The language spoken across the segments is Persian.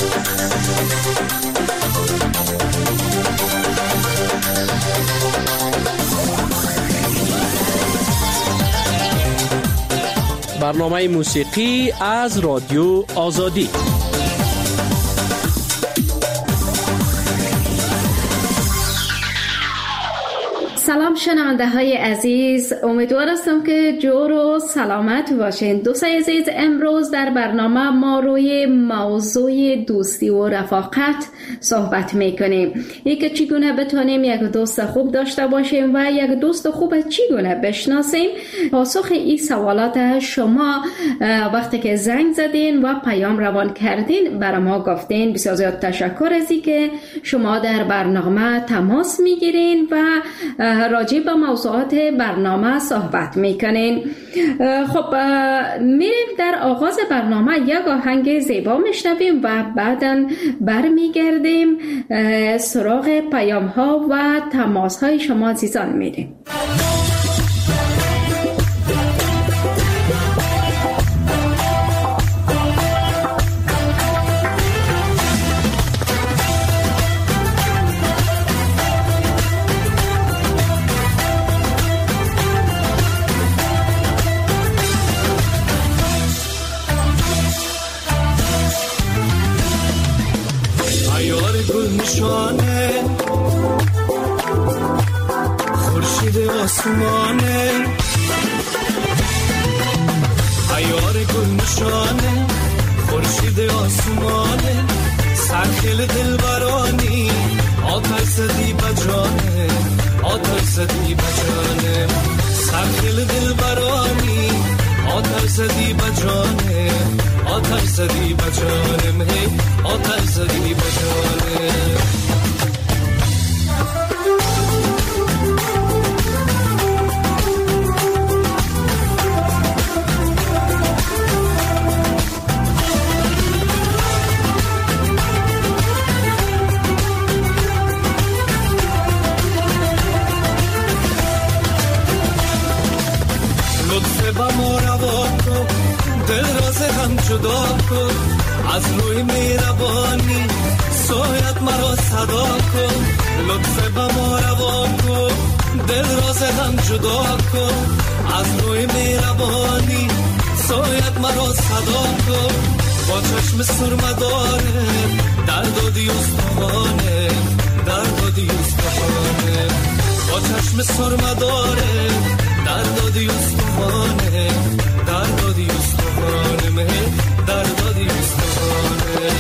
برنامه موسیقی از رادیو آزادی. سلام شنونده های عزیز، امیدوار هستم که جور و سلامت باشین. دوستای عزیز، امروز در برنامه ما روی موضوع دوستی و رفاقت صحبت میکنیم. اینکه چگونه بتونیم یک دوست خوب داشته باشیم و یک دوست خوب چگونه بشناسیم. پاسخ این سوالات شما وقتی که زنگ زدین و پیام روان کردین برای ما گفتین. بسیار زیاد تشکر از اینکه شما در برنامه تماس میگیرین و راجع به موضوعات برنامه صحبت میکنین. خب میریم در آغاز برنامه یک آهنگ زیبا میشنویم و بعداً برمیگردیم سراغ پیام ها و تماس های شما عزیزان میریم. خورشید آسمانه، عیار گل نشانه، خورشید آسمانه، سرخیل دلبرانی، آتش زدی بجانه، آتش زدی بجانه، سرخیل دلبرانی، آتش زدی بجانه، آتش زدی بجانه، آتش زدی بجانه. جدا کن از روی مهربانی، سایت مرا صدا کن، لطف به ما روا کن، دل راز هم جدا کن از روی مهربانی، سایت مرا صدا کن، با چشم سرمه داره دردادی استخوانه، دردادی استخوانه، با چشم سرمه داره دردادی استخوانه، دردادی استخوانه، دردادی استخوانه.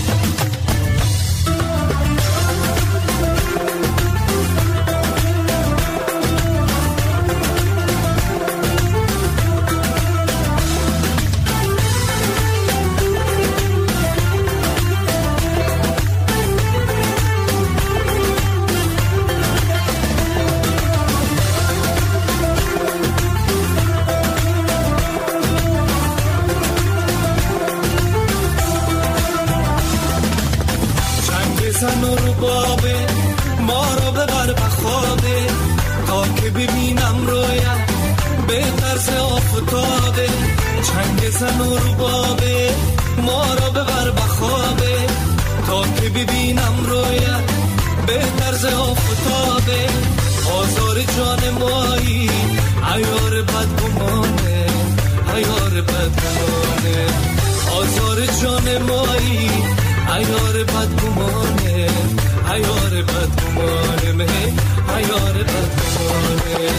زن و ربابه ما رو ببر بخوابه، تا که ببینم رویت به طرز آفتابه، چنگ زن و ربابه ما رو ببر بخوابه، تا که ببینم رویت به طرز آفتابه، آزار جان مایی عیار بدگمانه، عیار بدگمانه، آزار جان مایی عیار بدگمانه، عیار بدگمانه، عیار بدگمانه.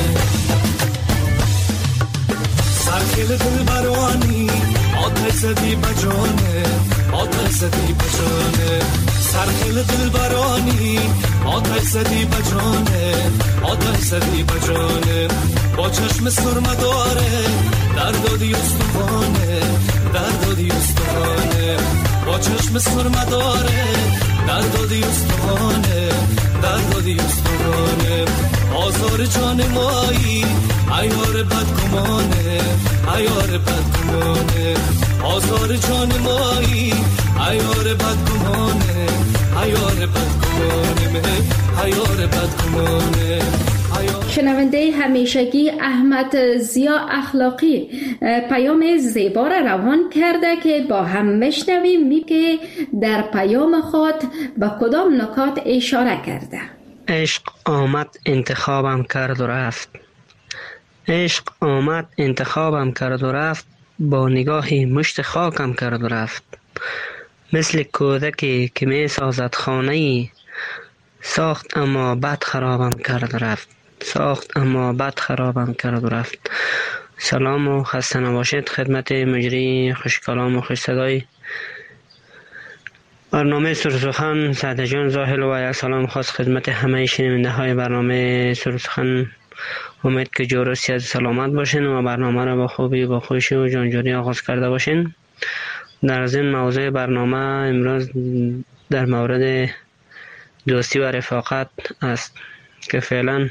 سرخیل دلبرانی آتش زدی بجانه، آتش زدی بجانه، سرخیل دلبرانی آتش زدی بجانه، آتش زدی بجانه، با چشم سرمه داره دردادی استخوانه، دردادی استخوانه، با چشم سرمه داره دردادی استخوانه، دردادی استخوانه، آزار جان مایی عیار بدگمانه، عیار بدگمانه، آزار جان مایی عیار بدگمانه، عیار بدگمانه، عیار بدگمانه، شنونده همیشگی احمد ضیا اخلاقی پیام زیبا را روان کرده که با هم میشنویم که در پیام خود به کدام نکات اشاره کرده. عشق آمد انتخابم کرد و رفت. عشق آمد انتخابم کرد و رفت، با نگاهی مشت خاکم کرد و رفت. مثل کودکی که می سازد خانه‌ای، ساخت اما بد خرابم کرد و رفت. ساخت اما بد خرابم کرد و رفت. سلام و خسته نباشید خدمت مجری خوش کلام و خوش صدای برنامه سرسخن سعد جان زاهل و یک سلام خاص خدمت همه شنونده های برنامه سرسخن. امید که جور و صحت سلامت باشین و برنامه را با خوبی با خوشی و جانجوری آغاز کرده باشین. در ضمن موضوع برنامه امروز در مورد دوستی و رفاقت است که فعلا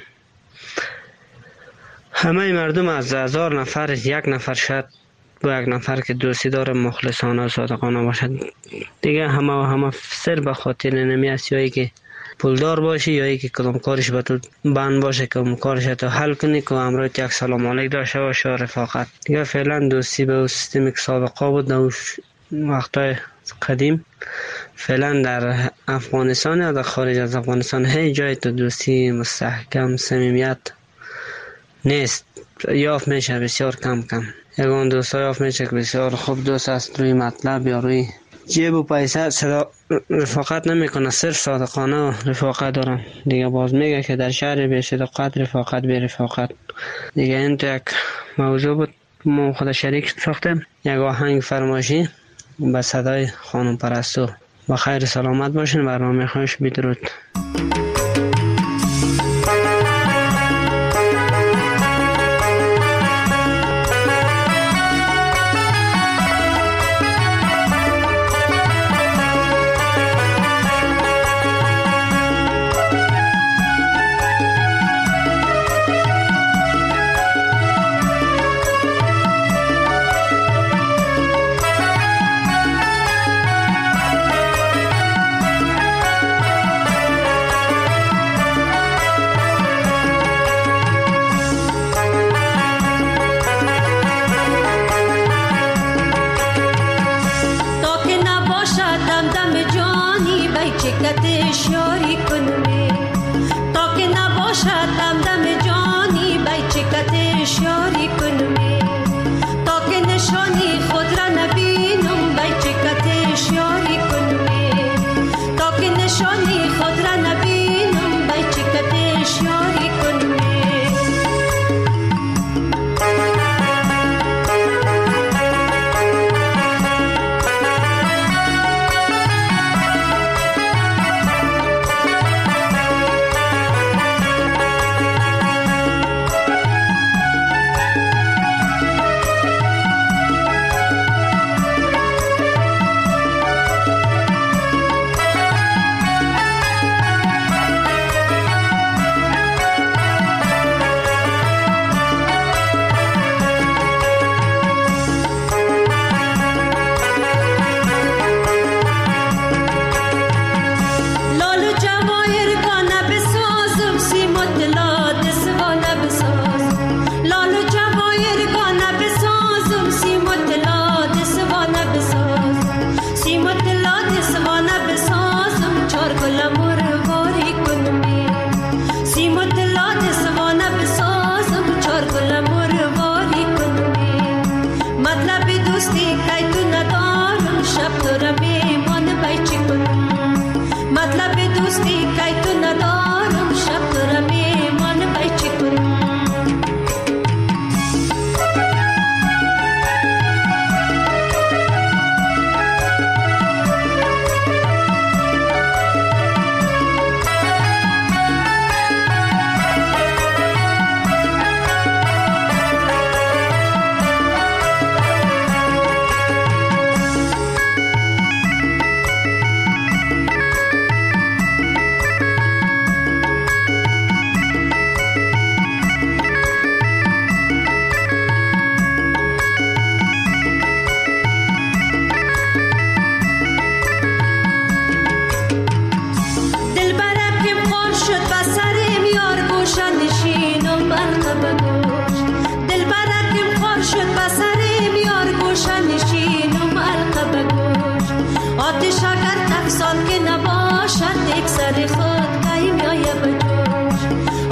همه مردم از 1000 نفر یک نفر شاید با یک نفر که دوستی داره مخلصانه و صادقانه باشد. دیگه همه سر به خاطر نمی است، یا که پولدار باشی یا که کدام کارش به تو بند باشه که اون کارش تو حل کنی که امروز یک سلام علیک داشته باشه و رفاقت. دیگه فعلا دوستی به سیستمی که سابقه بود در وقتای قدیم، فعلا در افغانستان یا در خارج از افغانستان هیچ جای تو دوستی مستحکم صمیمیت نیست. یافت میشه بسیار کم. یگان دوستا یافت میشه که بسیار خوب دوست است، روی مطلب یا روی جیب و پیسه رفاقت نمیکنه، صرف صادقانه و رفاقت دارن. دیگه باز میگه که در شهر بی صداقت رفاقت بی رفاقت. دیگه این تو یک موضوع بود ما خود شریک ساختیم، یک آهنگ فرمایشی به صدای خانم پرستو. با خیر سلامت باشین. برنامه خوش، بدرود.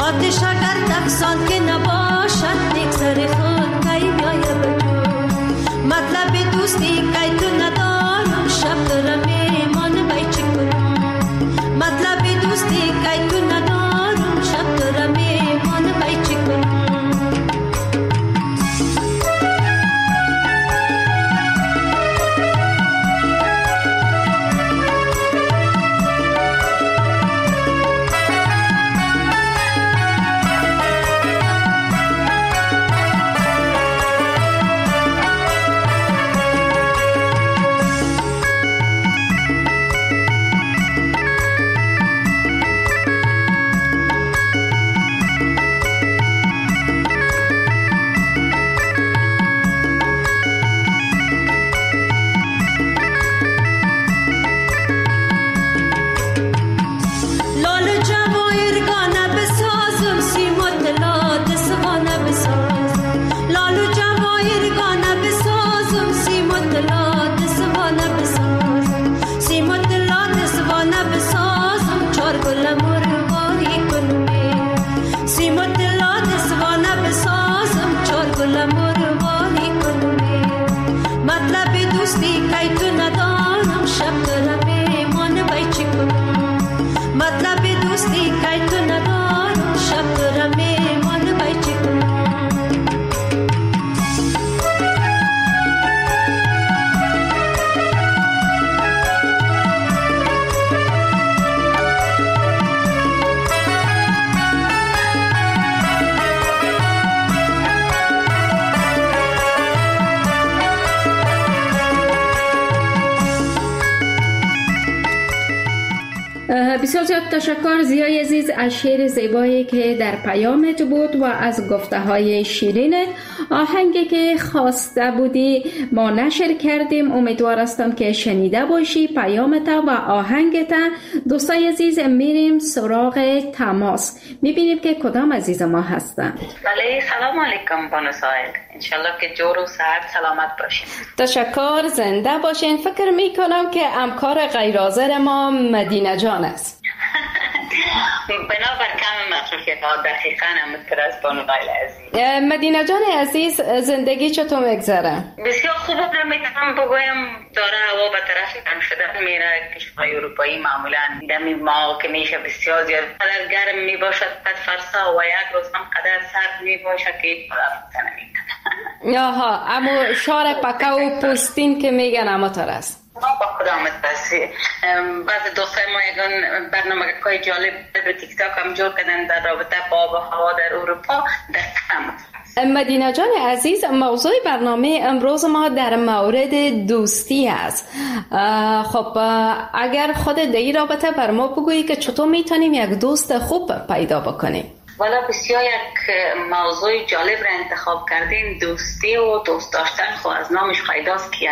آتش اگر تفسان که نباشد نگذر خود کی بیایه بجو مطلب دوستی که تو ندارم شب دارم ایمان بای چی کنم مطلب دوستی که تو ندارم شب دارم ایمان بای چی کنم بسیار زیاد تشکر زیای عزیز از شعر زیبایی که در پیامت بود و از گفته های شیرینت. آهنگی که خواسته بودی ما نشر کردیم، امیدوار هستم که شنیده باشی پیامت و آهنگت. دوستای عزیز میریم سراغ تماس، میبینیم که کدام عزیز ما هستند. بله، سلام علیکم بانو سایل، انشالله که جور و صحت سلامت باشین. تشکر، زنده باشین. فکر میکنم که همکار غیر حاضر ما مدینه جان است. بنابر کم مصروفیت ها دقیقا همونطور از بانو سایل عزیز. مدینه جان عزیز، زندگی چطور میگذره؟ بسیار خوب رو میتونم بگویم، داره هوا به طرف گرم شدن میره. کشورهای اروپایی معمولا دمی ما که میشه بسیار زیاد قدر گرم میباشد قد فرسا و یک روز هم قدر سرد میباشد که فرصت نمیکنه. آها، اما شهر پکه و پوستین که میگن اما تر است. با خدا متبسی. بعض دوستای ما یکان برنامه که جالب در تیک تاک هم جور کردن در رابطه با آب و هوا در اروپا. در مدینه جان عزیز، موضوع برنامه امروز ما در مورد دوستی است. خب اگر خود در این رابطه بر ما بگویی که چطور میتونیم یک دوست خوب پیدا بکنیم؟ والا بسیار یک موضوع جالب را انتخاب کردین. دوستی و دوست داشتن خب از نامش پیداست که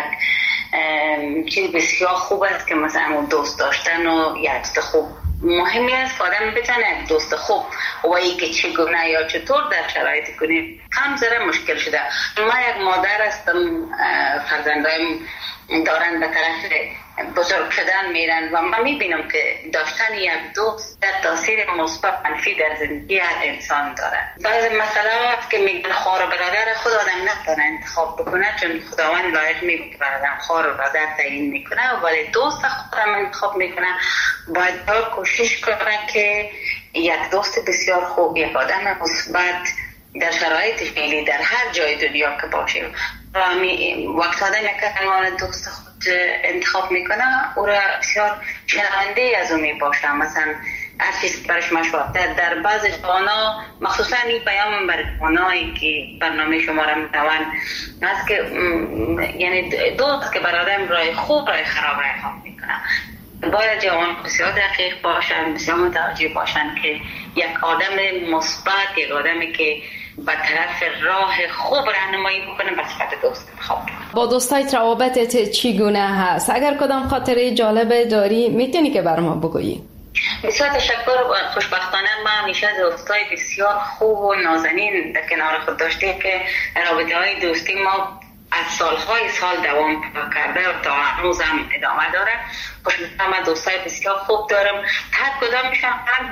یک چیز بسیار خوب است که مثلا دوست داشتن و یک دوست خوب مهمی است که آدم بتونه یک دوست خوب و ای که چگونه یا چطور در شرایطی کنیم هم ذره مشکل شده. ما یک مادر هستم، فرزندایم دارن به طرف بزرگ شدن میرن و من میبینم که داشتن یک دوست در تاثیر مثبت منفی در زندگی هر انسان داره. بعض مسئله هست که میگن خواهر و برادر خود آدم نتونه انتخاب بکنه، چون خداوند لایق میگه که آدم خواهر و برادر تعیین میکنه، ولی دوست خودم انتخاب میکنه. باید کوشش کنه که یک دوست بسیار خوب، یک آدم مثبت در شرایط فعلی در هر جای دنیا که باشیم وقت آدم یک دوست خود انتخاب میکنه او را بسیار شنونده از او میباشه. مثلا هر چیز برش مشورت در بعض جوانا، مخصوصا این پیام بر جوانایی که برنامه شما را میتوان است که یعنی دوست که بر آدم رای خوب رای خراب رای خواب میکنه. باید جوان بسیار دقیق باشن، بسیار متوجه باشن که یک آدم مثبت، یک آدمی که به طرف راه خوب راهنمایی بکنه به صفت دوست انتخاب کنه. با دوستایت روابطت چگونه هست؟ اگر کدام خاطره جالب داری میتونی که بر ما بگویی؟ بسیار تشکر. خوشبختانه ما همیشه دوستای بسیار خوب و نازنین در کنار خود داشتیم که رابطه های دوستی ما از سالهای سال دوام کرده و تا هنوز هم ادامه داره. من دوستای بسیار خوب دارم، هر کدامشان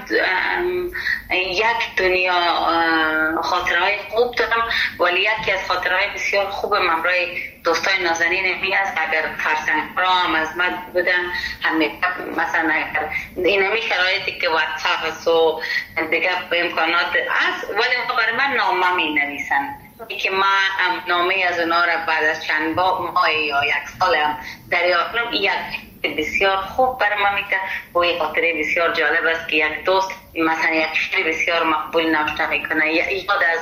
یک دنیا خاطرهای خوب دارم، ولی یکی از خاطرهای بسیار خوبم همراه دوستای نازنین می است. اگر فرزندها هم از من بودن مثلا اگر اینمی شرایطی که واتساپ است و دیگه امکانات است، ولی برای من نامه می نویسن که من نامه از اونا را بعد از چند ماه یا یک سال هم دریافت کنم. یک بسیار خوب برای من میگه و یک خاطره بسیار جالب است که یک دوست مثلا یک شعر بسیار مقبول نوشته میکنه، یاد از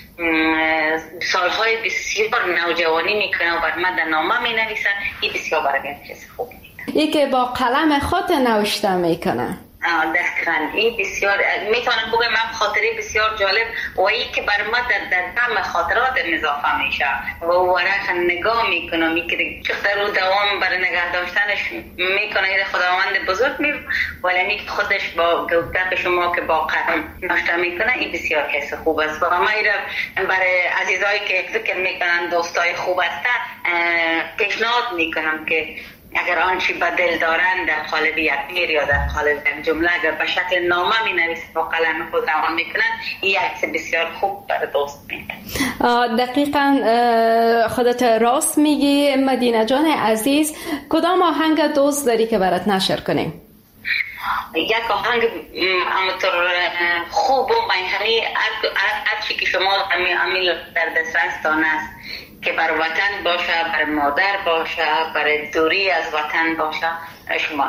سالهای بسیار نوجوانی میکنه و برای من در نامه مینویسن. این بسیار برای من چیز خوب میگه، ای که با قلم خود نوشته میکنه. دقیقاً این بسیار میتونم بگم من خاطره بسیار جالب و این که برای ما در دم خاطرات اضافه میشه و ورق نگاه میکنم میگه چقدر رو دوام برای نگه داشتنش میکنه. این خداوند بزرگ ولی این خودش با گفتن شما که با قلم نوشته میکنه این بسیار حس خوب است. و ما برای عزیزایی که فکر میکنن دوستای خوب هستن پیشنهاد میکنم که اگر آنچه به دل دارند در قالب یک شعر یا در قالب یک جمله اگر به شکل نامه می نویسند با قلم خود روان میکنند، این عکس بسیار خوب برای دوست میده. دقیقاً خودت راست میگی مدینه جان عزیز. کدام آهنگ دوست داری که برات نشر کنیم؟ یک آهنگ همونطور خوب و منحنی هرچی که شما امیل در دسترستان است که بر وطن باشه، بر مادر باشه، بر دوری از وطن باشه، شما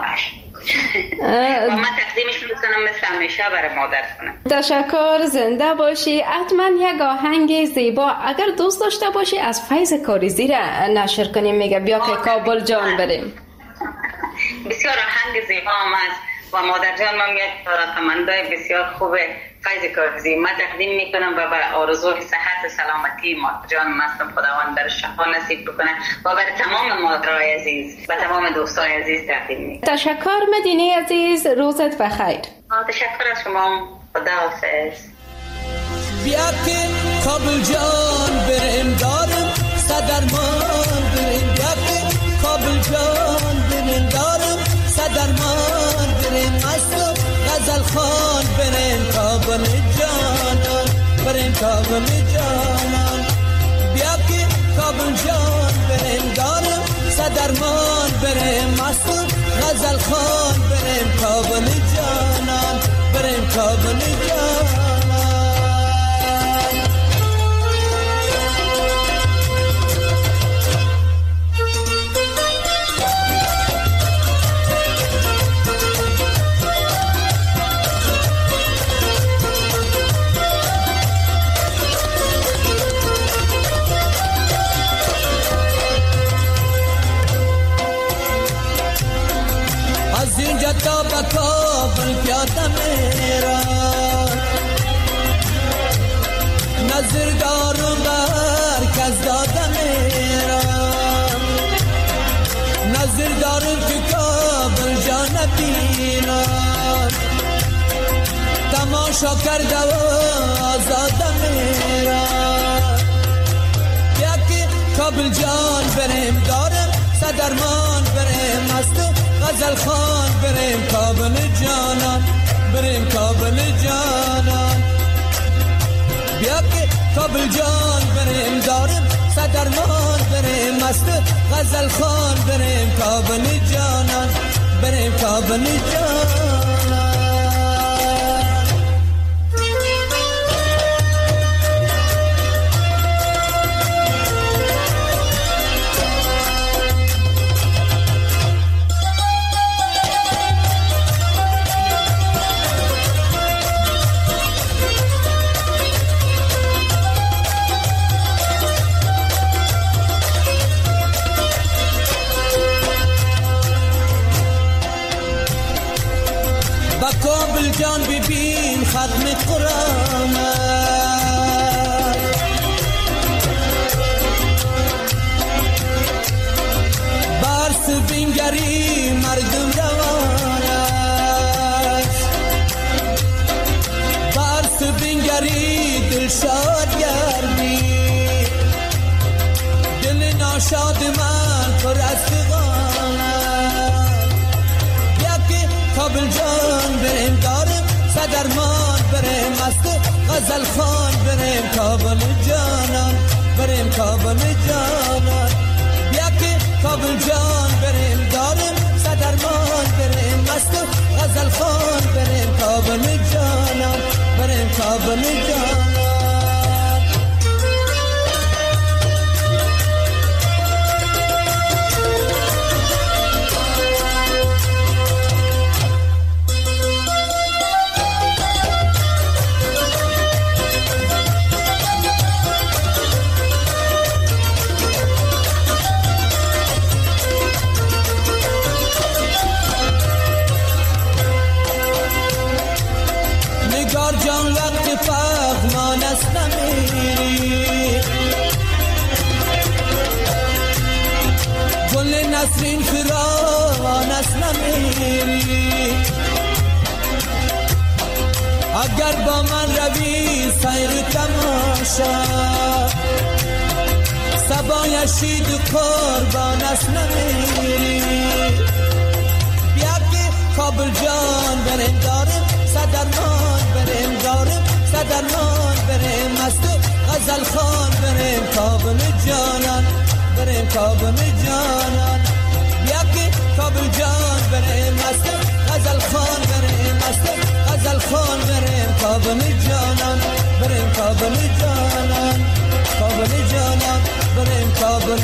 و من تقدیمش میکنم مثل همیشه برای مادر کنم. تشکر، زنده باشی. حتما یک آهنگ زیبا اگر دوست داشته باشی از فیض کاریزی را نشر کنیم. میگه بیا که کابل جان بریم. بسیار آهنگ زیبا هم است و مادر جان من یک تمنای بسیار خوبه فیض کاریزی من تقدیم میکنم و به آرزوی صحت و سلامتی مادر جان مستم خداوند در شفا نصیب بکنه و برای تمام مادرای عزیز و تمام دوستای عزیز تقدیم میکنم. تشکر مدینه عزیز، روزت بخیر. تشکر از شما، خداحافظ. بیا که کابل جان بریم دارم صدرمان بریم، بیا که کابل جان بریم دارم صدرمان بریم، مستم غزل خان بریم کابل جانان بریم کابل جانان، بیا که کابل جان بریم دارم صدرمان بریم، مستم غزل خان بریم کابل جانان بریم کابل جانان. تا به کابل پیاده میرم، نظر دارم بر کس داده میرم، نظر دارم که کابل جا نبینم، تماشا کرده و آزاده میرم، یکی کابل جان بریم دارم صدرمان بریم مستم غزل خان بریم کابل جانان بریم کابل جانان، بیا که کابل جان بریم داریم صدرمان بریم مست غزل خان بریم کابل جانان بریم کابل جانان. کابل جان ببین ختم قرآن برس بینگری مردم روان است، برس بینگری دل شاد گردی دل شاد من پر از فغانت بیا که کابل جان بریم دارم صدرمان بریم مست غزل خان بریم کابل جانان بریم کابل جانان بیا که کابل جان بریم دارم صدرمان بریم مست غزل خان بریم کابل جانان بریم کابل جانان جان وقت پغمان است نمیری گل نسرین فراوان است نمیری اگر با من روی سیر تماشا سبای شید قربان است نمیری بیا که کابل جان بریم داریم صدرمان بریم داریم صدرمان بریم مست غزل خان بریم کابل جانان بریم کابل جانان بیا که کابل جان بریم مست غزل خان بریم مست غزل خان بریم کابل جانان بریم کابل جانان کابل جانان بریم کابل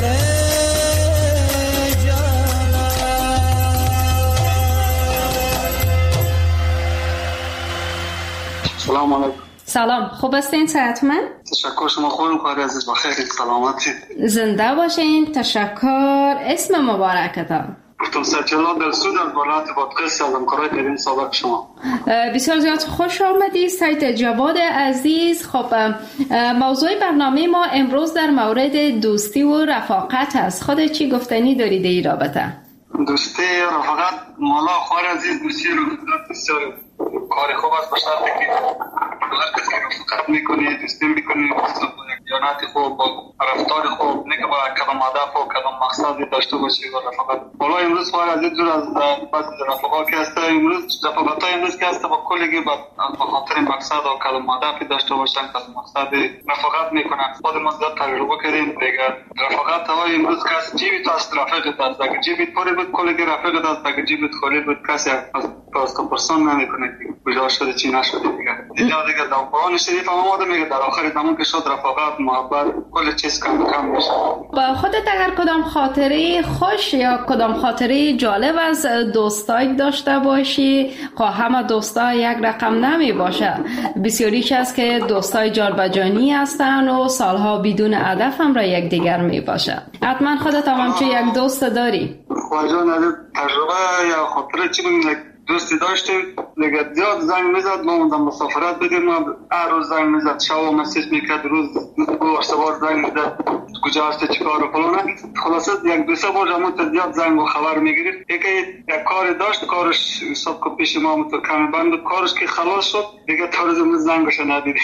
سلام علیکم. سلام، خوب هستین؟ صحتمند؟ تشکر، شما خوبین؟ کاری عزیز بخیر، سلامتی، زنده باشین. تشکر. اسم مبارکتان؟ گفتم سجلا دلسود از ولایت بادغیس از همکارای قدیم سابق شما. بسیار زیاد خوش آمدید سید جواد عزیز. خب موضوع برنامه ما امروز در مورد دوستی و رفاقت است. خود چی گفتنی دارید این رابطه؟ دوستی رفاقت مولا خوار عزیز دوستی رو بسیار کار خوب است، بشرطی که هر کسی رفاقت میکنه دوستی میکنه دیانت خوب با رفتار خوب نه که با کدام هدف و کدام مقصدی داشته باشه و رفاقت. حالا امروز خوار عزیز دور از بعض رفاقات که هست، امروز رفاقت های امروز که هست با کلگی با خاطر مقصد و کدام هدفی داشته باشن کدام مقصدی رفاقت میکنن. خود ما زیاد تجربه کردیم دیگه. رفاقت های امروز که هست جیبی تو است رفیقت است، اگه جیبی پری بود کلگی رفیقت است، اگه جیبی خالی بود کسی از پرسان نمیکنه کجا شده چی نشده دیگه. دیگه در قرآن شریف هم آمده میگه در آخر زمان که شد رفاقت محبت کل چیز کم میشه. با خودت اگر کدام خاطره خوش یا کدام خاطره جالب از دوستای داشته باشی، همه دوستا یک رقم نمی باشه، بسیاریش است که دوستای جانبجانی هستن و سالها بدون هدف هم را یک دیگر می باشه. حتما خودت هم چه یک دوست داری؟ خواجان از تجربه یا خاطره چی بگیم، دوستی داشتیم دیگه زیاد زنگ میزد، ما موندم مسافرت بدیم، ما هر روز زنگ میزد، شب و مسیج میکرد، روز دو سه بار زنگ میزد کجا هستی چیکار و فلان. خلاصه یک دو سه بار همون زیاد زنگ و خبر میگیرید. یک کاری داشت، کارش حساب که پیش ما تو کمی بند بود، کارش که خلاص شد دیگه تا روز امروز زنگش ندیدی.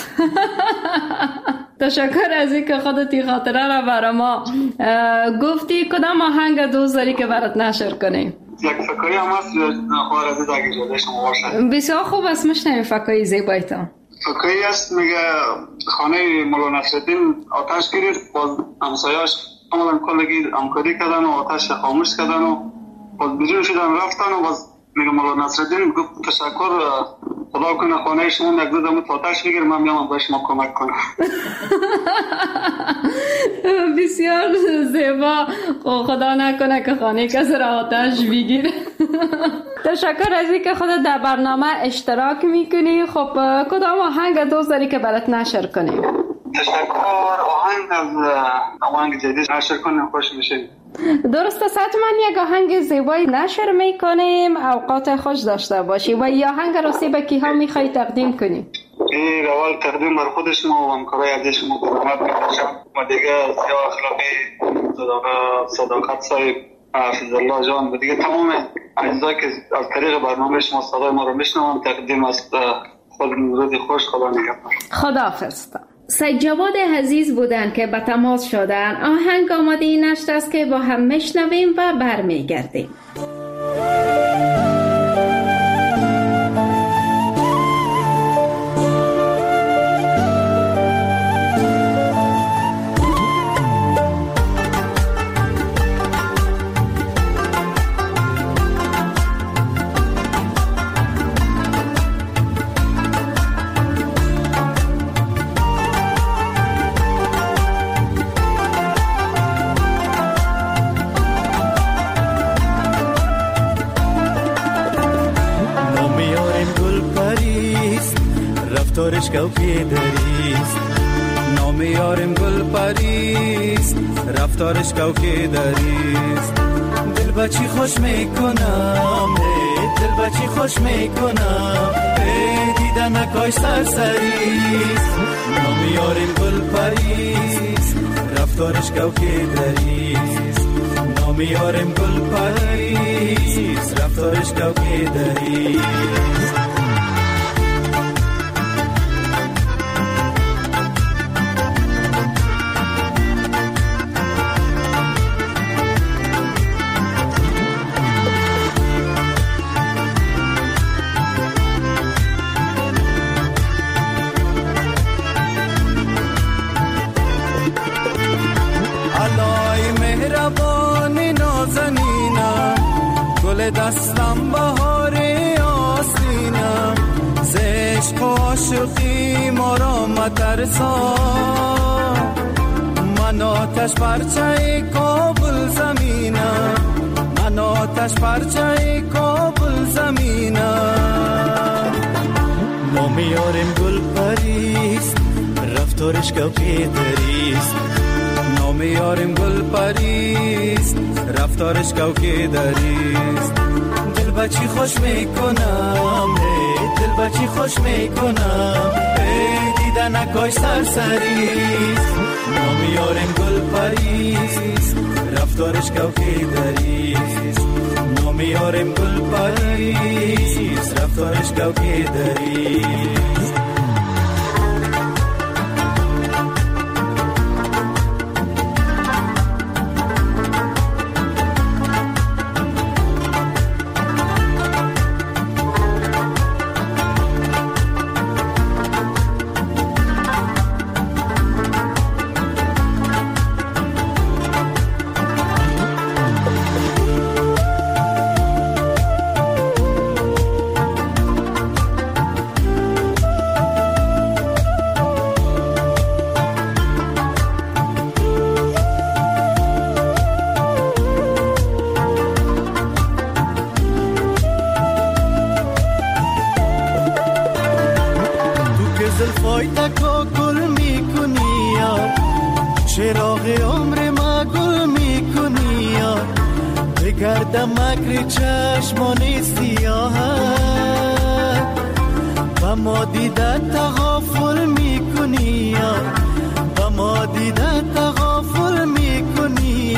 تشکر از اینکه خودت این خاطره را برای ما گفتی. کدام آهنگ دوست داری که برات نشر کنیم؟ یک فکایی هم هست خوار عزیز اگه جاده شما باشه. بسیار خوب است، مشنویم فکایی زیبایتان. فکایی است میگه خانه مولا نصرالدین آتش گرفت، باز همسایه‌اش آمدن کلگی همکاری کردن و آتش خاموش کردن و باز بیرون شدن رفتن و باز میگه مولا نصرالدین گفت تشکر، خدا کنه خانه شما یک دو دمت آتش بگیر، من میام به شما کمک کنم. بسیار زیبا. خدا نکنه که خانه کسی را آتش بگیره. تشکر از اینکه خودت در برنامه اشتراک میکنی. خب کدام آهنگ دوست داری که برات نشر کنیم؟ تشکر. آهنگ جدید نشر کنیم خوش میشه. درست است، من یک آهنگ زیبایی نشر میکنیم، اوقات خوش داشته باشی. و یا آهنگ راستی به کیها میخوای تقدیم کنی؟ این اول تقدیم بر خود شما و همکارای عزیز شما خدمت می‌کنم و دیگه سیاه اخلاقی صداقت صاحب حفظ الله جان و دیگه تمام اجزایی که از طریق برنامه شما صدای ما رو میشنوم تقدیم است. خود روز خوش، خدا نگهدار. خداحافظ. سید جواد عزیز بودن که به تماس شدن. آهنگ آماده این است که با هم میشنویم و برمیگردیم. رفتارش کوکی دریست، نام یارم گل پریست، رفتارش کوکی دریست. دل بچی خوش میکنم، دل بچی خوش میکنم، دیدن نکاش سرسریست. نام یارم گل پریست، رفتارش کوکی دریست. نام یارم گل پریست، رفتارش کوکی دریست. دستم بهار آستینم، زشق و عاشقی ما را مترسا. من آتش پرچه کابل زمینم، من آتش پرچه کابل زمینم. نام یارم گل پریست، رفتارش کوکی دریست. نام یارم گل پریست، رفتارش کوکی دریست. دل بچی خوش میکنم، دل بچی خوش میکنم، دیدن نکاش سرسریست. نام یارم گل پریست، رفتارش کوکی دریست. نام یارم گل پریست، رفتارش کوکی دریست. گردم مکر چشمان سیاهت، و ما دیدن تغافل میکنی، و ما دیدن تغافل میکنی.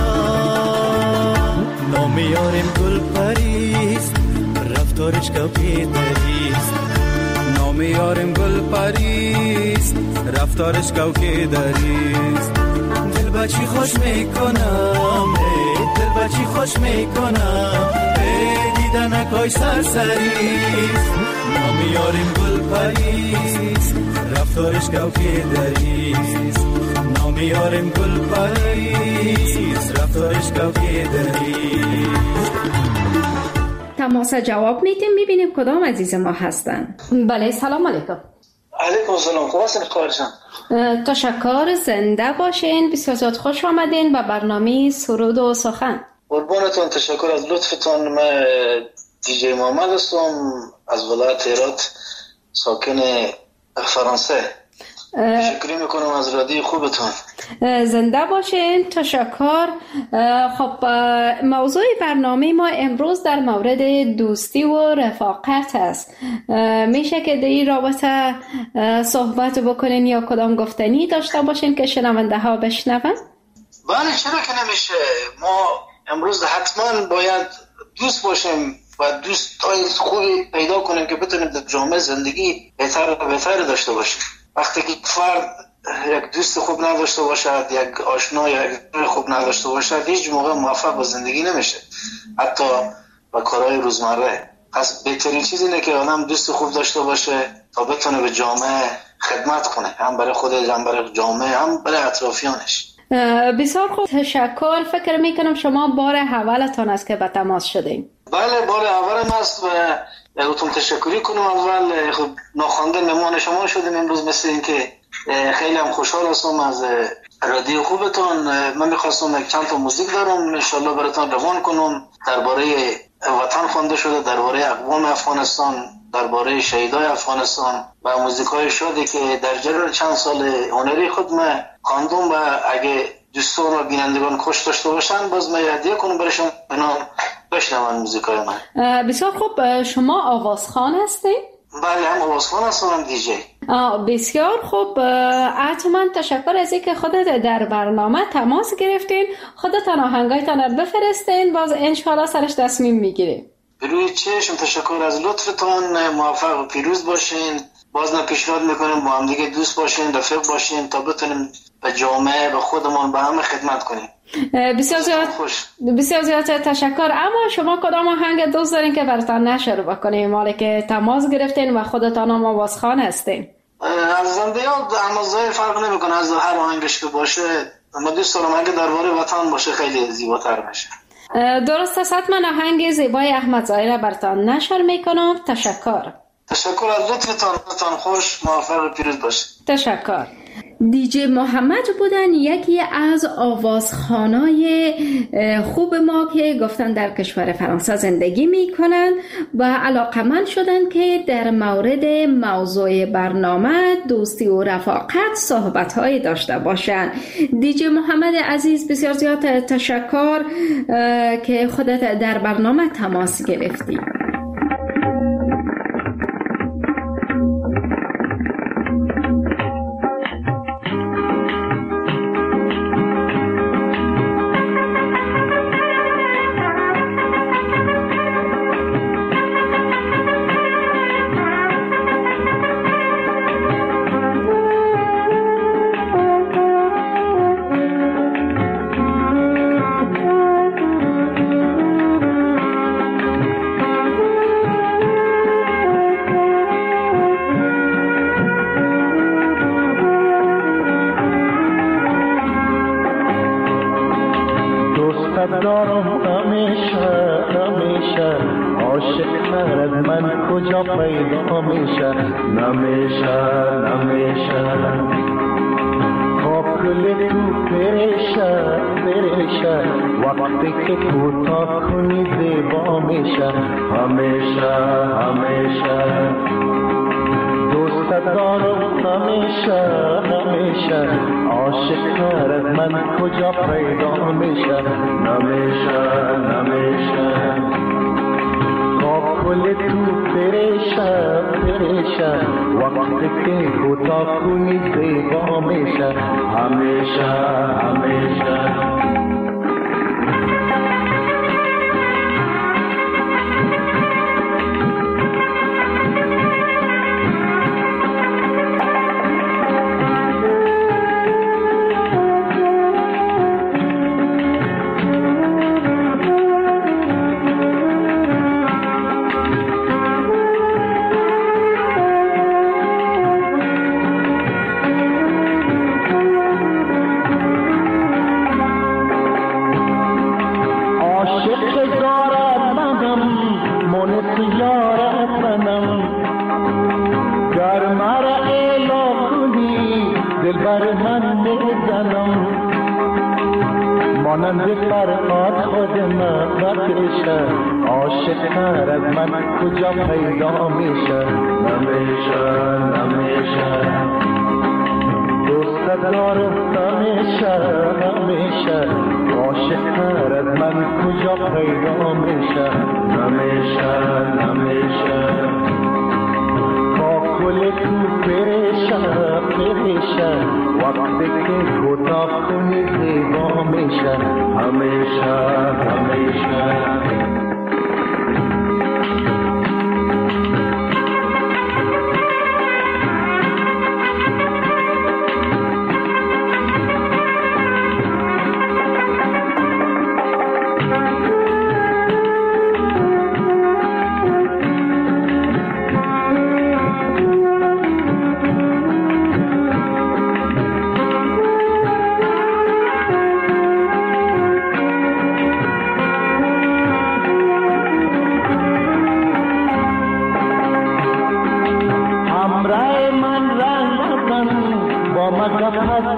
نام یارم گل پریست، رفتارش کوکی دریست. نام یارم گل پریست، رفتارش کوکی دریست. دل بچی خوش میکنم، دل بچی خوش میکنم، دیدن نکاش سرسریست. نام یارم گل پریست، رفتارش کوکی دریست. نام یارم گل پریست، رفتارش کوکی دریست. تماس جواب میدیم، میبینیم کدام عزیز ما هستن. بله، سلام علیکم. علیکم سلام. خوب هستین خواهرشان؟ تشکر، زنده باشین. بسیار زیاد خوش آمدین به برنامه سرود و سخن. قربانتون، تشکر از لطفتان. من دیجی محمد هستم از ولایت هرات، ساکن فرانسه. تشکر میکنم از رادیو خوبتون. زنده باشین. تشکر. خب، موضوع برنامه ما امروز در مورد دوستی و رفاقت است. میشه که در این رابطه صحبت بکنین یا کدام گفتنی داشته باشین که شنونده ها بشنون؟ بله، چرا که نمیشه. ما امروز حتما باید دوست باشیم و دوستای خوبی پیدا کنیم که بتونیم در جامعه زندگی بهتر داشته باشیم. وقتی که فرد یک دوست خوب نداشته باشد، یک آشنا یا یک خوب نداشته باشد، هیچ موقع موفق به زندگی نمیشه، حتی با کارهای روزمره. پس بهترین چیز اینه که آدم دوست خوب داشته باشه تا بتونه به جامعه خدمت کنه، هم برای خودش، هم برای جامعه، هم برای اطرافیانش. بسیار خوب، تشکر. فکر میکنم شما بار اولتان است که به تماس شدیم. بله، بار اولم است و اتون تشکری کنم. اول خب ناخوانده مهمان شما شدیم امروز، مثل این که خیلی هم خوشحال هستم از رادیو خوبتون. من میخواستم یک چند تا موزیک دارم انشالله براتون روان کنم، درباره وطن خوانده شده، درباره اقوام افغانستان، درباره شهیدای افغانستان و موزیکای شادی که در جریان چند سال هنری خود من خواندم و اگه دوستان و بینندگان خوش داشته باشن باز من هدیه کنم برایشون، اینا بشنون موزیکای من. بسیار خوب. شما آوازخوان هستید؟ بله، هم آوازخوان هستم، هم دیجی. بسیار خوب. حتما تشکر از اینکه خودت در برنامه تماس گرفتین. خودتان آهنگایتان رو بفرستین، باز انشالله سرش تصمیم میگیریم. روی چشم، تشکر از لطفتان. موفق و پیروز باشین. باز پیشنهاد میکنیم با هم دیگه دوست باشین، رفیق باشین تا بتونیم به جامعه، به خودمون، به همه خدمت کنیم. بسیار زیاد تشکر. اما شما کدام آهنگ دوست دارین که براتان نشر بکنیم، مالی که تماس گرفتین و خودتان هم آوازخوان هستین؟ از زنده یاد اندازه فرق نمیکنه، از هر آهنگش که باشه. ما دوست دارم اگه درباره وطن باشه خیلی زیباتر بشه. درست است. حتما آهنگ زیبای احمد ظاهر براتان نشر میکنم. تشکر از لطفتان. خوش، موفق و پیروز باشید. تشکر. دیجی محمد بودن، یکی از آوازخوانای خوب ما که گفتن در کشور فرانسه زندگی میکنن و علاقمند شدن که در مورد موضوع برنامه دوستی و رفاقت صحبت‌های داشته باشن. دیجی محمد عزیز، بسیار زیاد تشکر که خودت در برنامه تماس گرفتی.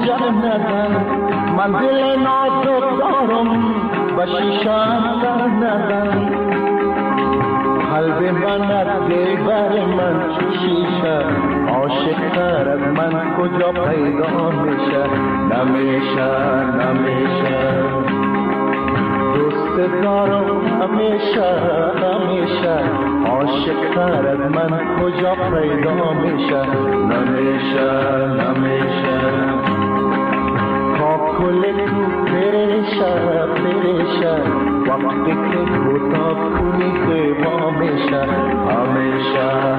جان ندن منزل نازک دارم و شیشم در ندن قلب من از دلبر من شیشه عاشق تر از من کجا پیدا میشه نمیشه دوست دارم همیشه عاشق تر از من کجا پیدا میشه نمیشه کل تو پریشه وقتی که کوتاه کنی زیبا میشه همیشه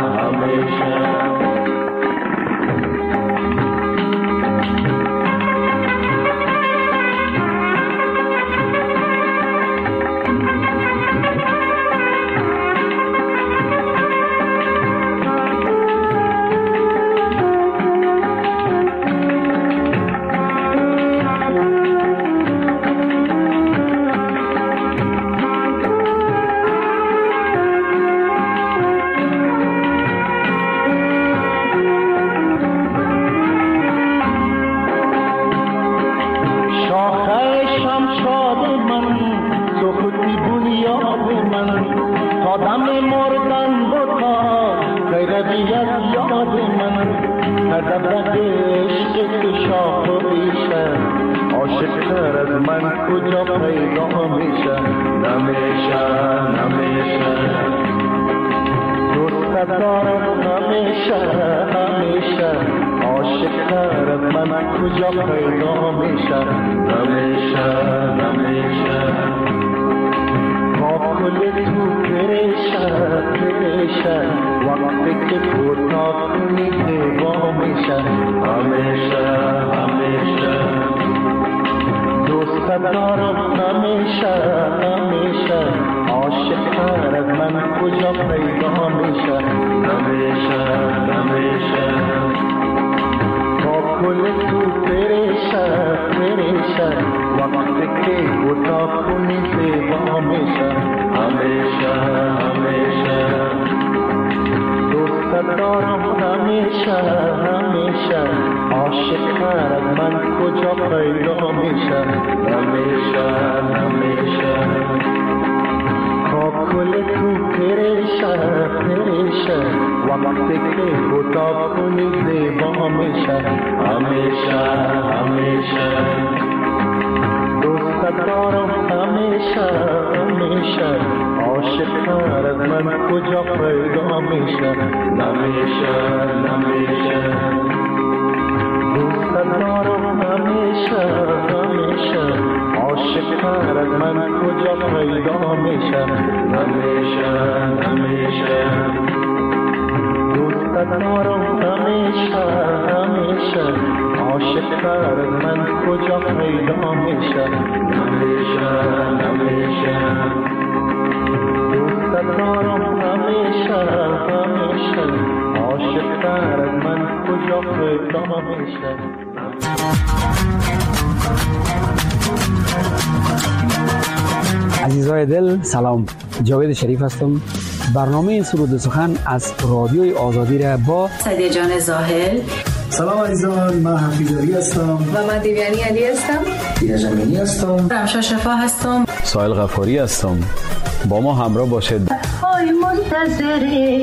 عزیزای دل سلام، جاوید شریف هستم. برنامه سرود سخن از رادیوی آزادی را با سعدیه جان زاهل. سلام عزیزان، من حفیظ علی هستم و من دیویانی علی هستم. دینا جمینی هستم. رمشا شفا هستم. سایل غفاری هستم. با ما همراه باشید. آی منتظر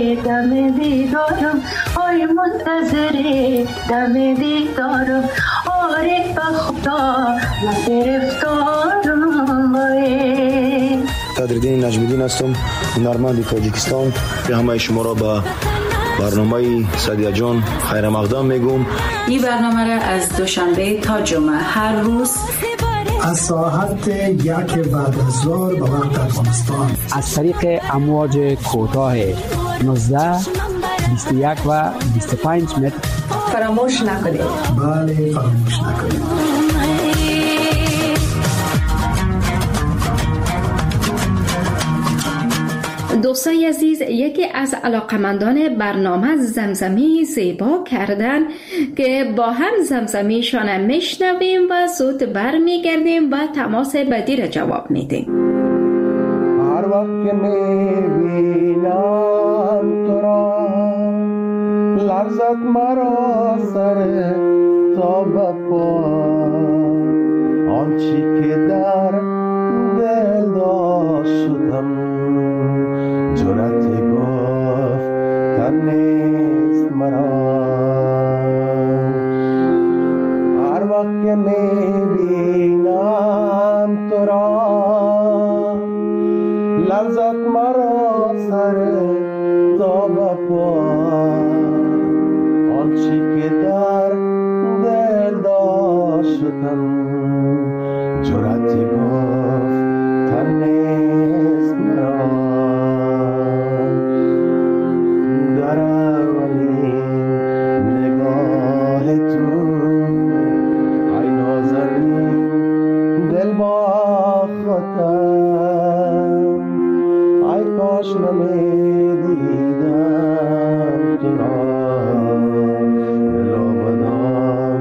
دم دیدارم، آی منتظر دم دیدارم، آره به خدا من گرفتارم. قدردین نجمیدین هستم، هنرمند تاجیکستان. همه شما را به برنامه سعدیه جان خیر مقدم میگم. این برنامه را از دوشنبه تا جمعه هر روز از ساعت 1 بعد از ظهر به وقت افغانستان از طریق امواج کوتاه 19 21 و 25 متر فراموش نکنید. بله، فراموش نکنید. دوستای عزیز، یکی از علاقمندان برنامه زمزمی زیبا کردن که با هم زمزمیشان میشنویم و زود برمیگردیم و تماس بعدی را جواب میدیم. هر وقت که میبینم تو را لرزد مرا سر تا به پا، خدا بپای آنچه که در دل داشتم جرأت گفتن نیست مرا در اولین نگاه تو ای نازنین دل با خودم ای کاش نمیدیدم تو را دل آبادان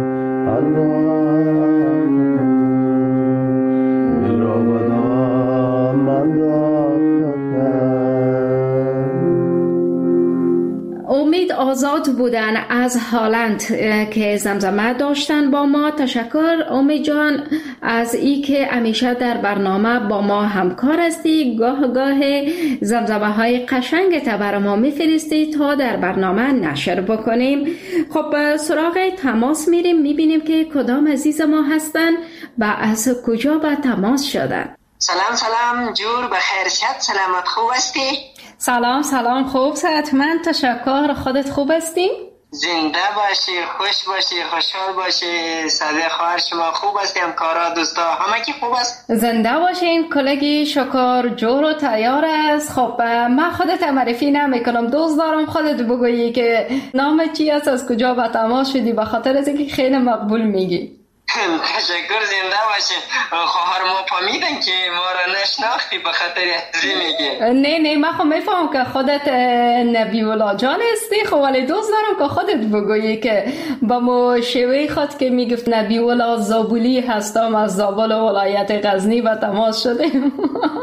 امید آزاد بودن از هالند که زمزمه داشتن با ما. تشکر امید جان از ای که همیشه در برنامه با ما همکار هستی. گاه زمزمه های قشنگ تا بر ما میفرستی تا در برنامه نشر بکنیم. خب سراغ تماس میریم، میبینیم که کدام عزیز ما هستن و از کجا به تماس شدن. سلام جور بخیر شد، سلامت خوب هستی؟ سلام خوب صحتمند تشکر. خودت خوب هستی؟ زنده باشی، خوش باشی، خوشحال باشی. صدای خواهر شما خوب هستی؟ همکارا دوستا همه کی خوب است؟ زنده باشین. کلگی شکر جور و تیار است. خب من خودت معرفی نمیکنم، دوست دارم خودت بگویی که نام چی است، از کجا به تماس شدی، به خاطر از اینکه خیلی مقبول میگی. تشکر، زنده باشی. خواهر ما فهمیدن که ما را نشناختی به خاطر ازی میگی. نه من خب میفهم که خودت نبی الله جان هستی، خب ولی دوست دارم که خودت بگویی که با ما شوی خود که میگفت نبی الله زابلی هستم، از زابل ولایت غزنی و تماس شدیم.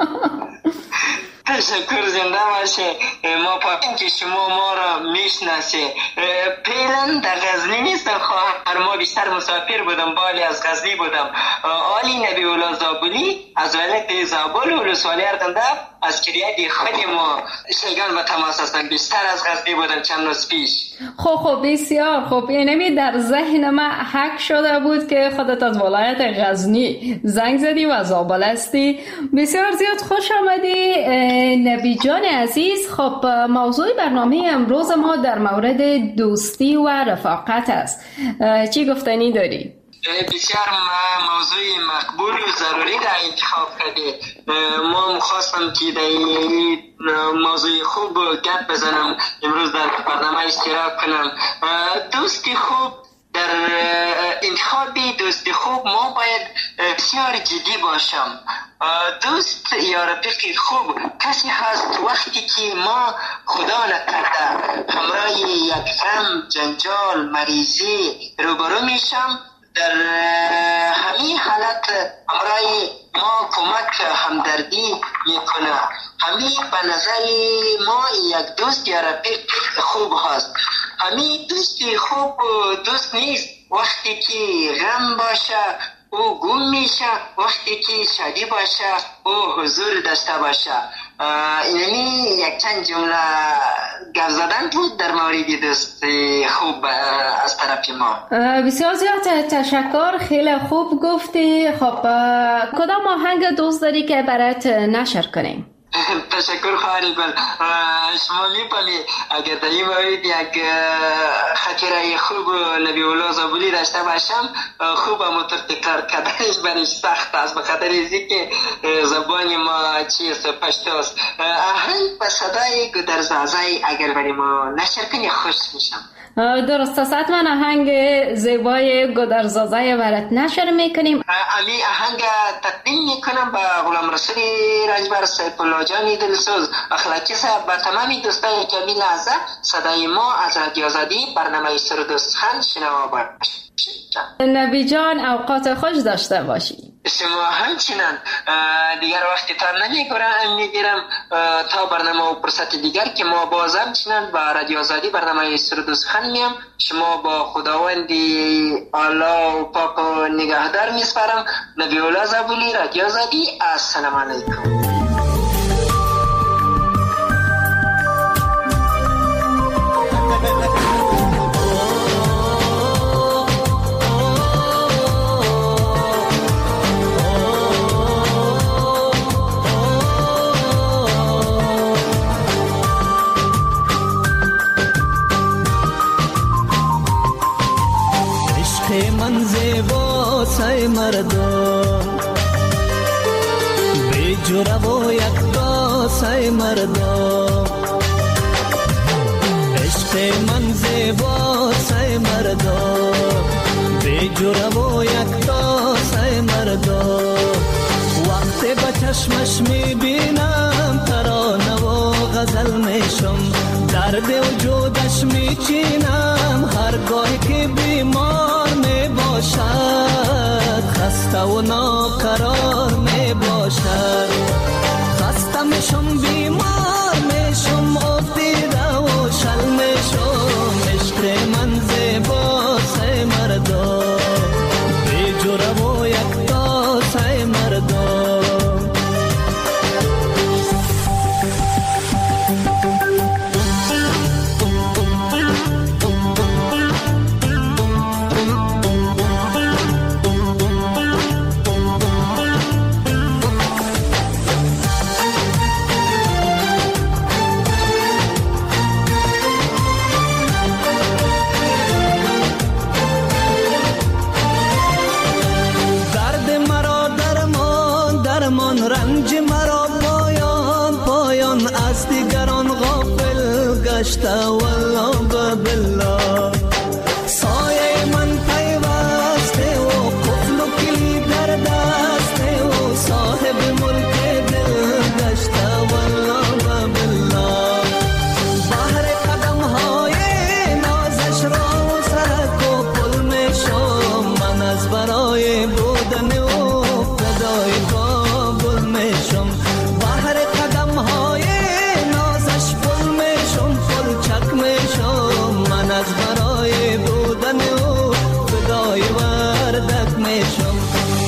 تشکر، زنده باشه. ما فهمیدیم که شما ما را میشناسی. فعلا در غزنی نیستم خواهر، ما بیشتر مسافر بودم، بالی از غزنی بودم. آلی نبی الله زابلی از ولایت زابل ولسوالی اردنده از کریت خود ما شیگان و تماس هستن. بیشتر از غزنی بودم چند روز پیش. خب بسیار خوب. اینمی در ذهن من حک شده بود که خودت از ولایت غزنی زنگ زدی و زابل هستی. بسیار زیاد خوش آمدی نبی جان عزیز. خب موضوع برنامه امروز ما در مورد دوستی و رفاقت است. چی گفتنی داری؟ بسیار موضوع مقبول و ضروری را انتخاب کردی. ما مخواستم که در موضوع خوب گپ بزنم، امروز در برنامه اشتراک کنم. دوستی خوب، در انتخاب دوستی خوب ما باید بسیار جدی باشم. دوست یا رفیق خوب کسی هست وقتی که ما خدا نکرده همراه یک غم، جنجال، مریضی روبرو میشم، در همین حالت برای ما کمک همدردی میکنه. همین به نظر ما یک دوست یا رفیق خوب هست. همین دوستی خوب دوست نیست وقتی که غم باشه او گم میشه، وقتی که شادی باشه او حضور داشته باشه. اینمی یک چند جمله گفت زدن بود در مورد دوست خوب از طرف ما. بسیار زیاد تشکر، خیلی خوب گفتی. خب کدام آهنگ دوست داری که برات نشر کنیم؟ تشکر خواهری بل. شما می‌فهمی اگر در این مورد یک خاطره خوب نبی الله زابلی داشته باشم، خوب اما تکرار کردنش برش سخت است به خاطر اینکه زبان ما چیست، پشتو است. آهنگ به صدای گودرزازای اگر برای ما نشر کنی خوش میشم. درست است، حتما آهنگ زیبای گودرزازای برات نشر میکنیم. امی آهنگ تقدیم میکنم به غلام رسول رجبر سیف الله جانی دلسوز اخلاقی صاحب، به تمامی دوستان که می لحظه صدای ما از رادیو آزادی برنامه سرود و سخن شنوا باشید. نبی جان اوقات خوش داشته باشی. شما همچنان. دیگر وقتی تا نمیگیرم تا برنامه و فرصت دیگر که ما باز همچنان با رادیو آزادی برنامه سرود و سخن میم. شما با خداوندی الله و پاک و نگهدار میسپارم. نبی الله زابلی، رادیو آزادی. السلام علیکم. سای مردم بی جوره و یک داسای مردم عشق من زیبا سای مردم بی جوره و یک داسای مردم وقتی به چشمش میبینم ترانه و غزل میشم درد وجودش میچینم هرگاهی که بیمار میباشد خسته و ناقرار میباشد خسته میشم بیمار میشم افتیده و شل میشم عشق من زیبا سای مردم بی جوره و یک تا سای مردم رنج مرا پایان از دیگران غافل گشته والله بالله سایه من پیوسته و قفل و کلید در دسته و صاحب ملک دل گشته والله بالله بحر قدم های نازش را سرک و پل میشم من از برای بودن و فدای بحر قدم های نازش پل میشم پل چک میشم من از برای بودن او فدای وردک میشم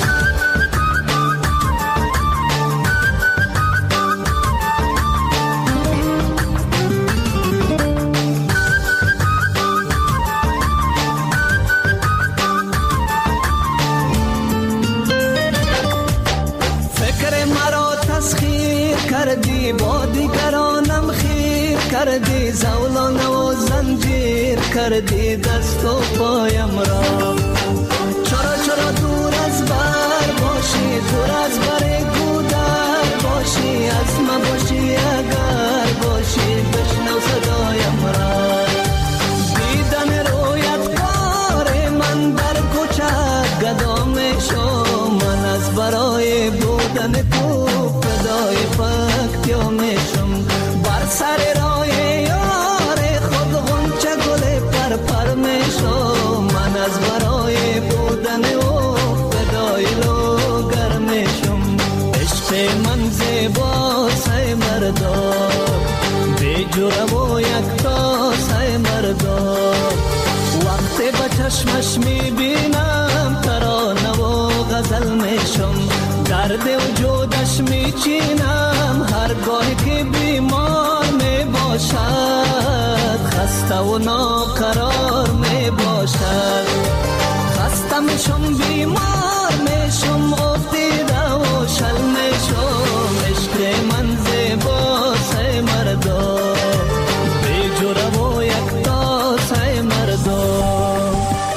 کردی با دیگرانم خیر کردی زولان و زنجیر کردی دست و پایم را چرا دور از بر باشی دور از بر گودر باشی از ما باشی اگر باشی بشنو صدایم را دیدن رویت کار من در کوچه گدا میشم من از برای بودن تو فدای فکتیا میشم بر سر راه یار خود غنچه گل پر میشم من از برای بودن او فدای لوگر میشم عشق من زیبا سای مردم بی جوره و یک تا سای مردم وقتی به چشمش میبینم ترانه و غزل میشم درد وجودش میچینم هرگاهی که بیمار میباشد خسته و ناقرار میباشد خسته میشم بیمار میشم افتیده و شل میشم عشق من زیبا سای مردم بی جوره و یک تا سای مردم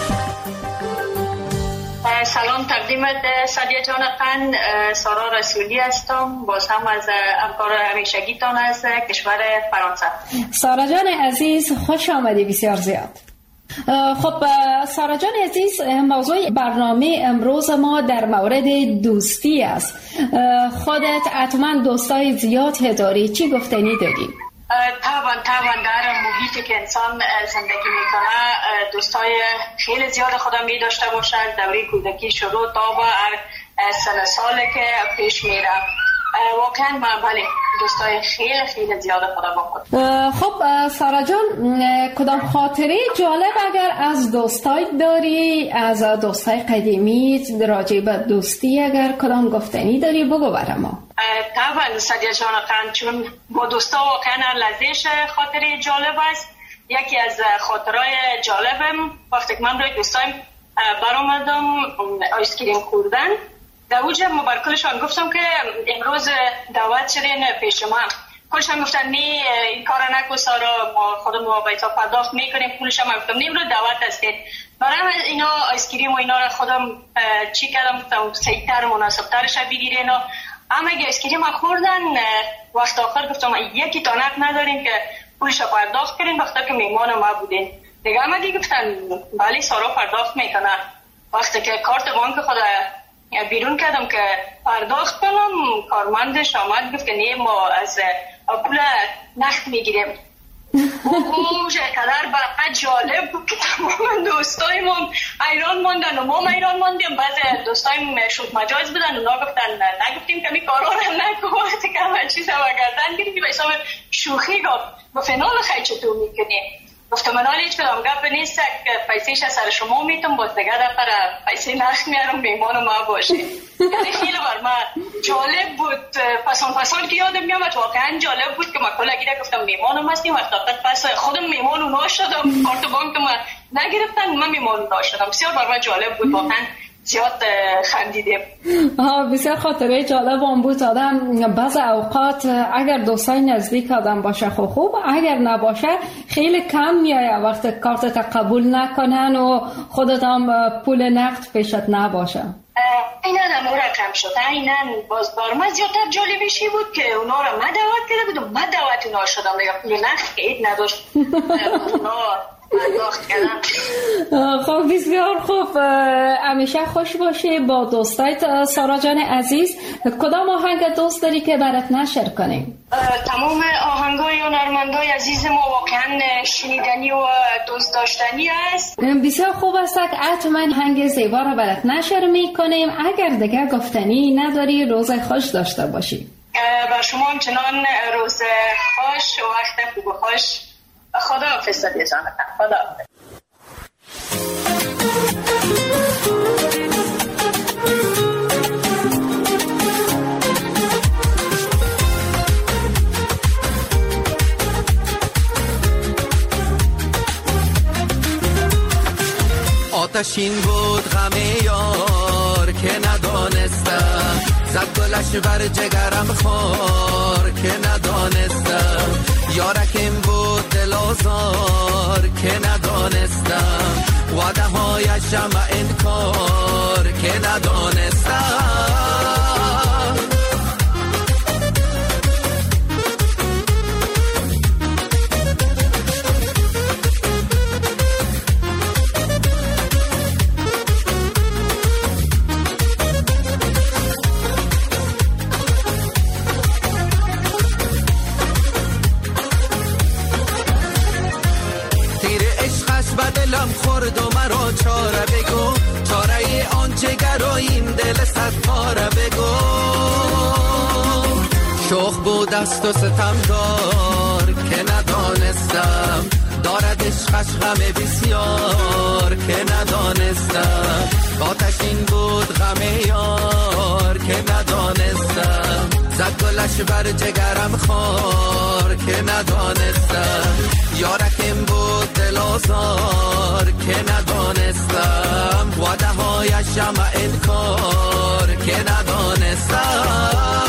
سلام تقدیمت سادیه جان خان سارا رسولی هستم باز هم از همکار همیشگیتان از کشور فرانسه. سارا جان عزیز خوش آمدی بسیار زیاد. خب سارا جان عزیز موضوع برنامه امروز ما در مورد دوستی است. خودت حتما دوستای زیاد داری، چی گفتنی داری؟ طبعا در محیطی که انسان زندگی میکنه دوستای خیلی زیاد خودم می داشته باشد دوره کودکی شروع تا به هر سن سالی که پیش میره واقعا بله دوستای خیلی زیاد خودم با خب سارا جان کدام خاطره جالب اگر از دوستای داری از دوستای قدیمی راجع به دوستی اگر کدام گفتنی داری بگو برای ما. طبعا سادیه جان خان چون با دوستا واقعا لذیذ خاطره جالب است. یکی از خاطرهای جالبم وقتی که من روی دوستایم برآمدم آیسکریم خوردن در اوج مبارکلشان گفتم که امروز دعوت شدین پیش من کلش هم گفتن نه این کار نکن سارا، ما خودمون با بیتا پرداخت میکنیم. پولش هم گفتم نه امروز دعوت است که برای اینا آیسکریم و اینا را خودم چی کردم، گفتم سیتر مناسبترش بگیرین. اما اگه آیسکریم خوردن وقت آخر گفتم یکی تانک نداریم که پولش را پرداخت کنیم وقتی که میمان ما بودین دیگه. اما دیگه گفتن بله سارا پرداخت میکنه. وقتی که کارت بانک خود بیرون کردم که پرداخت کنم، کارمندش آمد گفت که نه ما از پول نقد میگیریم. اوه قدر برای جالب بود که تمام دوستایمون ایران موندن و ما ایران موندیم. بعضی دوستایم شد مجاز بودن، اونا گفتن نگفتیم که می کارا رو نکن وقتی که همه چیز رو گردن گیری به حساب شوخی گفت فنال خیلی چطور میکنی. گفتم من هیچ کدام گپ نیست که پیسیش از سر شما میتونم باز دیگه دفعه پیسه نخ میارم میمان ما باشه. یعنی خیلی بر من جالب بود. پسان که یادم میامد واقعا جالب بود که ما کلا گیره گفتم میمانم هستیم وقت پس خودم میمان اونا شدم، کارت بانک ما نگرفتن من میمان اونا شدم. بسیار بر من جالب بود، واقعا زیاد خندیدیم. بسیار خاطره جالب هم بود. آدم بعض اوقات اگر دوستای نزدیک آدم باشه خوب، اگر نباشه خیلی کم میایه وقت کارت قبول نکنن و خودت هم پول نقد پیشت نباشه. اینا هم کم شد. اینا باز بار ما زیادتر جالبیشی بود که اونا را ما دعوت کرده بودم، ما دعوت اونا شدم دیگه پول نقد که اید نداشت اونا پرداخت کردن. خب بسیار خوب. همیشه خوش باشی با دوستایت سارا جان عزیز. کدام آهنگ دوست داری که برات نشر کنیم؟ تمام آهنگای و هنرمندای عزیز ما واقعا شنیدنی و دوست داشتنی است. بسیار خوب است که حتما آهنگ زیبا را برات نشر میکنیم. اگر دیگه گفتنی نداری روز خوش داشته باشی. بر شما همچنان روز خوش و وقت خوب و خوش. خدا حافظ سادی جانتان. خدا حافظ. آتشین بود غم یار که ندانستم، زد گلش بر جگرم خار که ندانستم. یارکم بود دل آزار که ندانستم، وعده هایشم انکار که ندانستم. خورد و مرا چاره بگو، چاره آن جگر و این دل صد پاره بگو. شوخ بود است و ستمگار که ندانستم، دارد عشقش غم بسیار که ندانستم. آتشین بود غم یار که ندانستم، زد گلش بر جگرم خار که ندانستم. یارکم بود دل آزار که ندانستم، وعده هایشم انکار که ندانستم.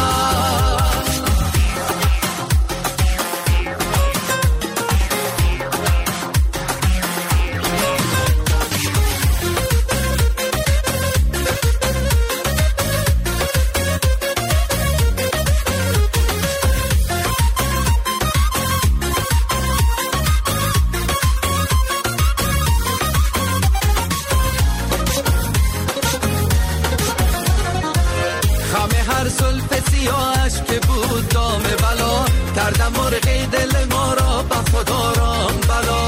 کردم مرغی دل ما را با خدارم بلا.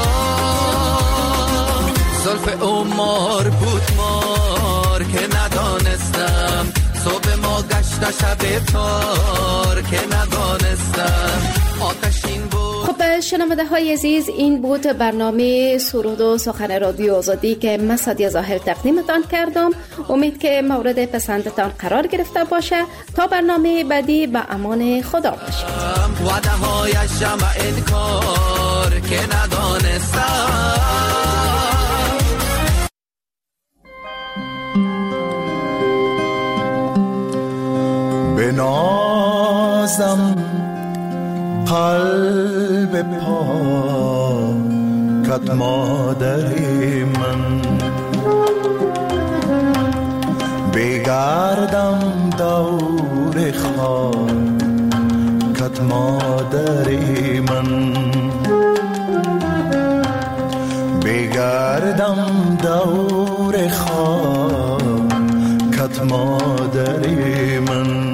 زلف او مار بود مار که ندانستم، صبح ما گشت شب تار که ندانستم. آتشین بود. خب شنونده های عزیز، این بود برنامه سرود و سخن رادیو آزادی که من سادیه ظاهر تقدیمتان کردم. امید که مورد پسندتان قرار گرفته باشه. تا برنامه بعدی به امان خدا باشید. وعده هایشم انکار که ندانستم. بنازم کت مادر من بگردم دور خاک کت مادر من بگردم دور خاک کت مادر من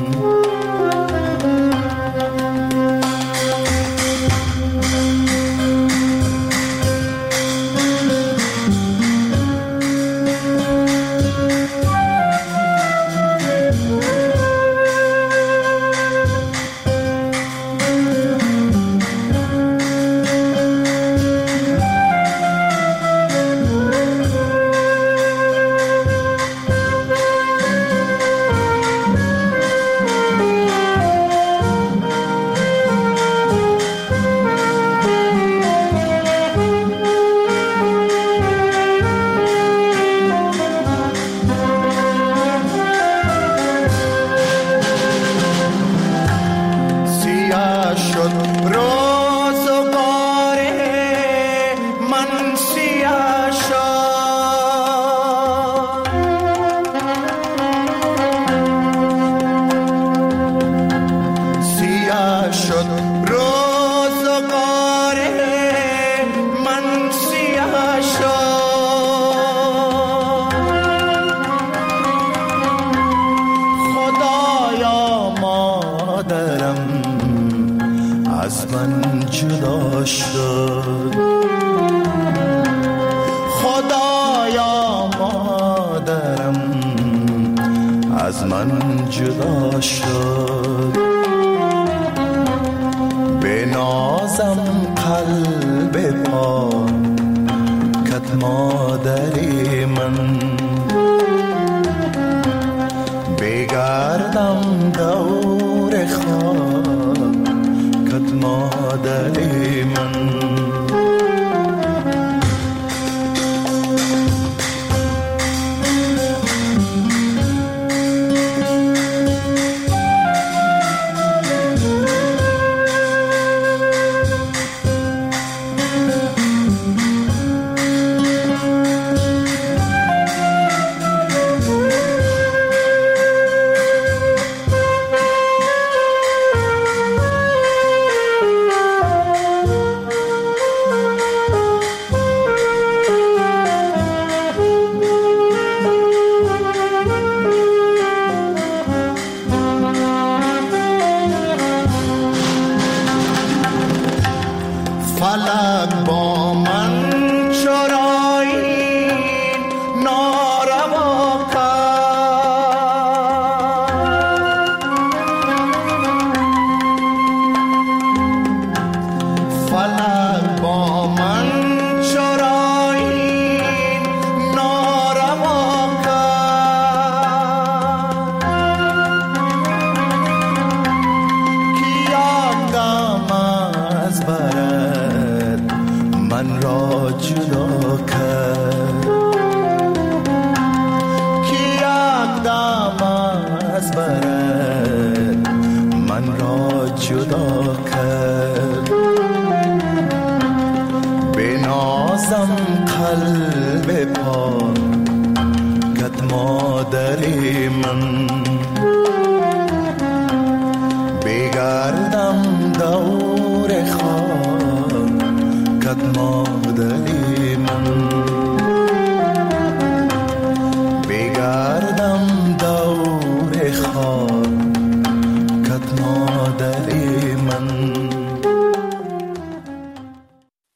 خدایا مادرم از من جدا شد به نازم قلب پاک کت مادر من بگردم دور خاک کت مادر من فلک با من چرایی ناروا کرد فلک با من چرایی ناروا کرد که یادم از برد من را جدا کرد که یک دم از برد من را جدا کرد به نازم قلب پاک کت مادر من بگردم دور خاک کت مادر